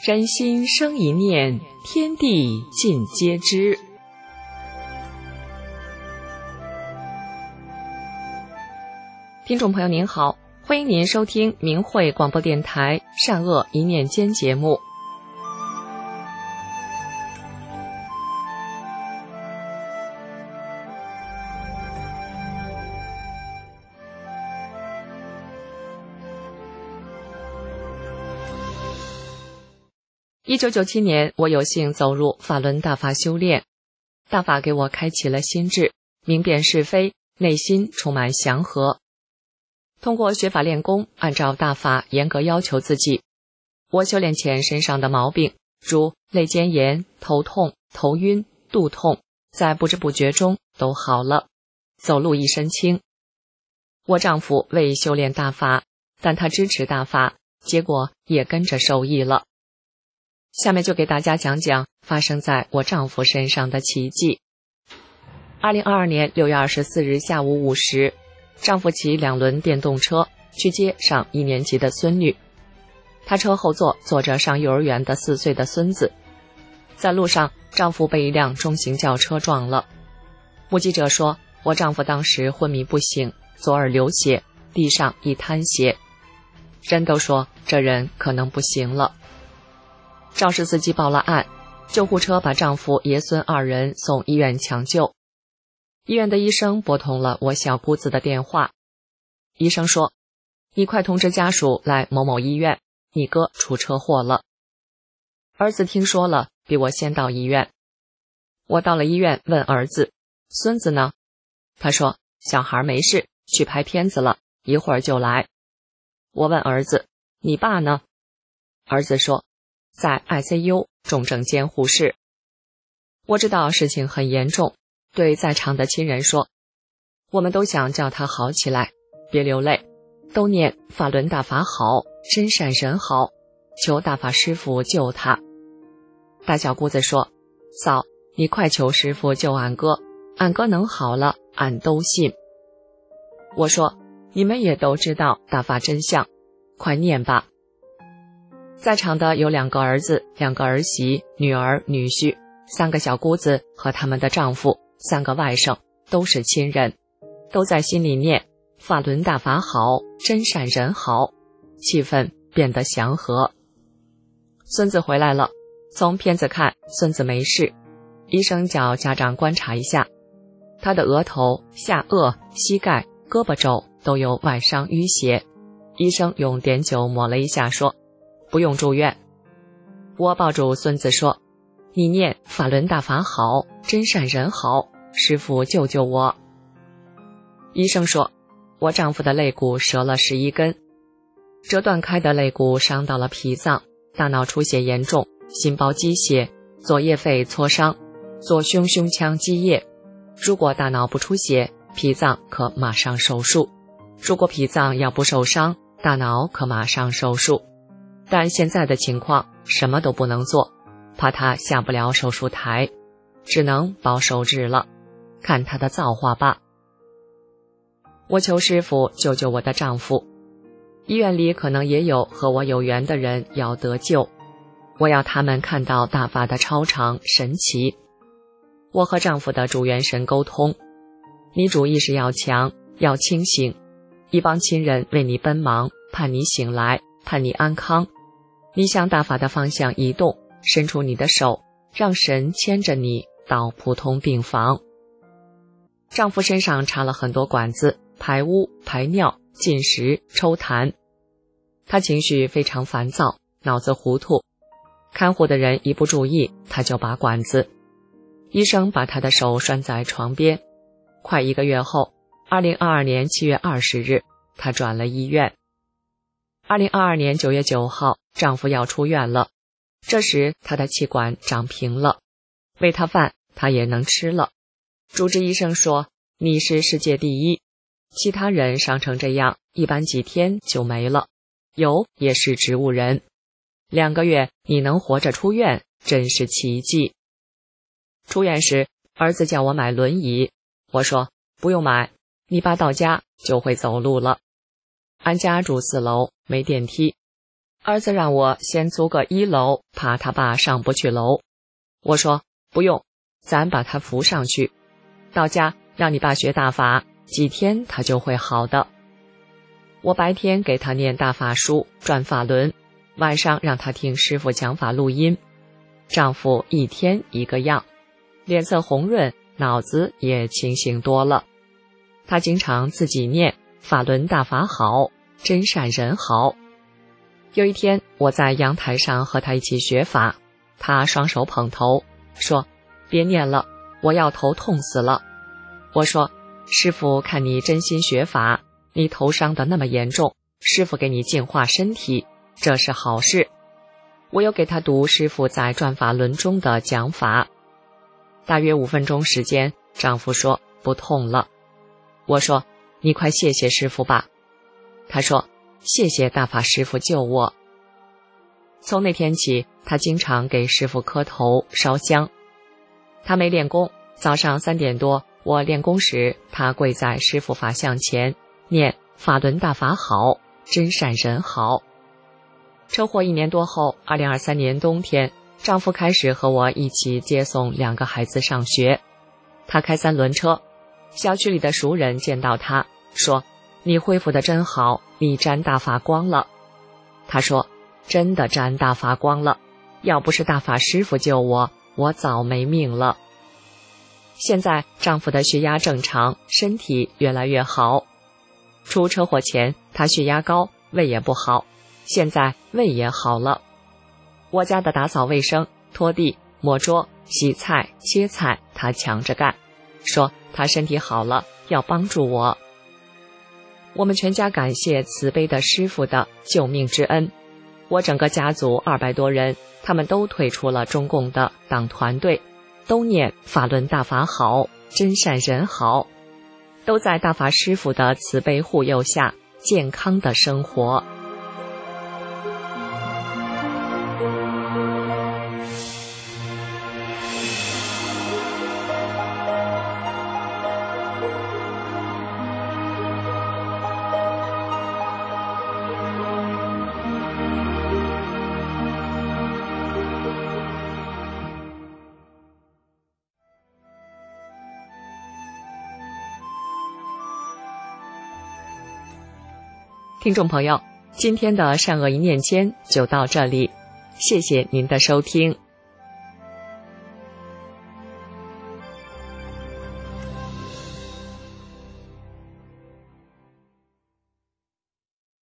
人心生一念，天地尽皆知。听众朋友您好，欢迎您收听明慧广播电台善恶一念间节目。1997年，我有幸走入法轮大法修炼，大法给我开启了心智，明辨是非，内心充满祥和。通过学法练功，按照大法严格要求自己，我修炼前身上的毛病，如肋间炎、头痛、头晕、肚痛，在不知不觉中都好了，走路一身轻。我丈夫未修炼大法，但他支持大法，结果也跟着受益了。下面就给大家讲讲发生在我丈夫身上的奇迹。2022年6月24日下午5时，丈夫骑2轮电动车去接上1年级的孙女，他车后座坐着上幼儿园的4岁的孙子。在路上，丈夫被一辆中型轿车撞了。目击者说，我丈夫当时昏迷不醒，左耳流血，地上一滩血，人都说这人可能不行了。肇事司机报了案，救护车把丈夫爷孙2人送医院抢救。医院的医生拨通了我小姑子的电话，医生说，你快通知家属来某某医院，你哥出车祸了。儿子听说了，比我先到医院。我到了医院问儿子，孙子呢？他说，小孩没事，去拍片子了，一会儿就来。我问儿子，你爸呢？儿子说，在 ICU 重症监护室。我知道事情很严重，对在场的亲人说，我们都想叫他好起来，别流泪，都念法轮大法好，真善人好，求大法师父救他。大小姑子说，嫂，你快求师父救俺哥，俺哥能好了，俺都信。我说，你们也都知道大法真相，快念吧。在场的有2个儿子、2个儿媳、女儿、女婿，3个小姑子和他们的丈夫，3个外甥，都是亲人，都在心里念法轮大法好，真善人好，气氛变得祥和。孙子回来了，从片子看孙子没事，医生叫家长观察一下，他的额头、下颚、膝盖、胳膊肘都有外伤淤血，医生用碘酒抹了一下说，不用住院。我抱住孙子说，你念法轮大法好，真善人好，师父救救我。医生说，我丈夫的肋骨折了11根，折断开的肋骨伤到了脾脏，大脑出血严重，心包积血，左叶肺挫伤，左胸胸腔积液。如果大脑不出血，脾脏可马上手术；如果脾脏要不受伤，大脑可马上手术。但现在的情况什么都不能做，怕他下不了手术台，只能保守治了，看他的造化吧。我求师父救救我的丈夫，医院里可能也有和我有缘的人要得救，我要他们看到大法的超常神奇。我和丈夫的主元神沟通，你主意识要强，要清醒，一帮亲人为你奔忙，盼你醒来，盼你安康。你向大法的方向移动，伸出你的手，让神牵着你到普通病房。丈夫身上插了很多管子，排污、排尿、进食、抽痰。他情绪非常烦躁，脑子糊涂。看护的人一不注意，他就拔管子。医生把他的手拴在床边。快1个月后，2022年7月20日，他转了医院。2022年9月9号，丈夫要出院了。这时他的气管长平了，喂他饭他也能吃了。主治医生说，你是世界第一，其他人伤成这样，一般几天就没了，有也是植物人。2个月你能活着出院，真是奇迹。出院时，儿子叫我买轮椅，我说不用买，你爸到家就会走路了。俺家住4楼，没电梯。 儿子让我先租个1楼，怕他爸上不去楼。我说不用，咱把他扶上去，到家让你爸学大法，几天他就会好的。我白天给他念大法书，转法轮，晚上让他听师父讲法录音。丈夫一天一个样，脸色红润，脑子也清醒多了。他经常自己念法轮大法好，真善人好。有一天我在阳台上和他一起学法，他双手捧头说，别念了，我要头痛死了。我说，师父看你真心学法，你头伤得那么严重，师父给你净化身体，这是好事。我又给他读师父在转法轮中的讲法，大约5分钟时间，丈夫说不痛了。我说，你快谢谢师父吧。他说，谢谢大法师父救我。从那天起，他经常给师父磕头烧香。他没练功，早上3点多我练功时，他跪在师父法像前念法轮大法好，真善人好。车祸1年多后，2023年冬天，丈夫开始和我一起接送2个孩子上学。他开3轮车，小区里的熟人见到他说，你恢复得真好，你沾大法光了。他说，真的沾大法光了，要不是大法师父救我，我早没命了。现在丈夫的血压正常，身体越来越好。出车祸前他血压高，胃也不好，现在胃也好了。我家的打扫卫生、拖地、抹桌、洗菜、切菜，他抢着干，说他身体好了，要帮助我。我们全家感谢慈悲的师父的救命之恩。我整个家族200多人，他们都退出了中共的党团队，都念法轮大法好，真善人好，都在大法师父的慈悲护佑下健康的生活。听众朋友，今天的善恶一念间就到这里，谢谢您的收听。